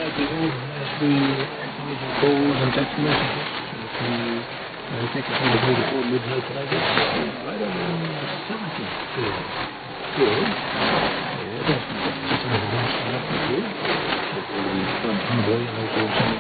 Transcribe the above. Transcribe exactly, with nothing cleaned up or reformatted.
the calls and text messages. If you uh, take it on the day before midnight tonight, I don't know, something good. Good. Yeah, that's not something else to do. But, um, boy, I was